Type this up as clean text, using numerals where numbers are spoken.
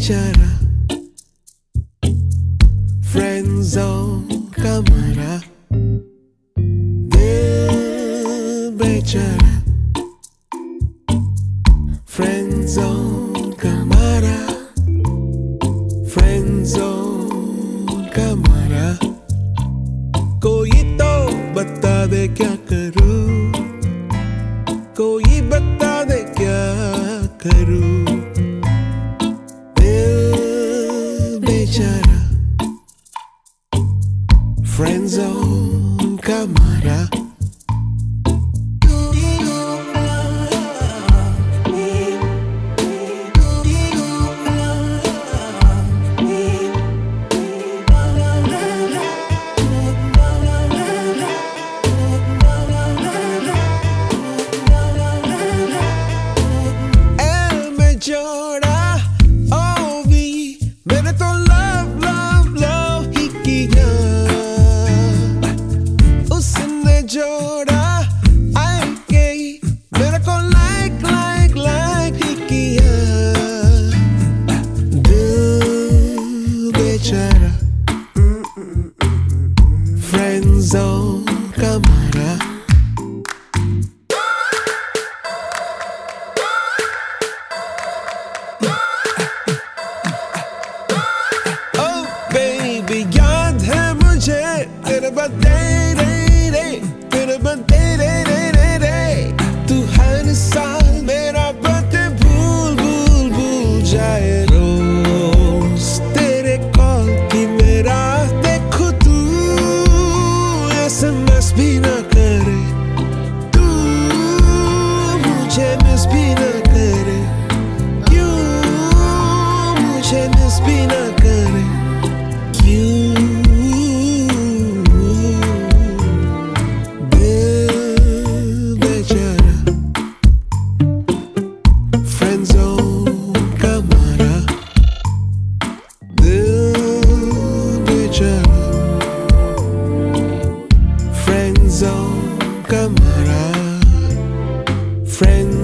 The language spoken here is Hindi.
बेचारा फ्रेंड जोन का मारा दिल बेचारा फ्रेंड जोन का मारा फ्रेंड जोन का मारा कोई तो बता दे क्या करूं कोई बता दे क्या करूं दिल बेचारा फ्रेंड जोन का मारा जोड़ा ओ भी मैंने तो लव लव लव ही किया उसने जोड़ा आई गई मेरे को लाइक लाइक लाइक ही किया दिल बेचारा फ्रेंड जोन का मारा याद है मुझे तेरे बर्थडे तू हर साल मेरा बर्थडे भूल भूल भूल जाए रोज तेरे कॉल की मेरा देखो तू SMS भी ना करे तू मुझे मिस भी ना करे क्यों मुझे मिस भी ना करे Friend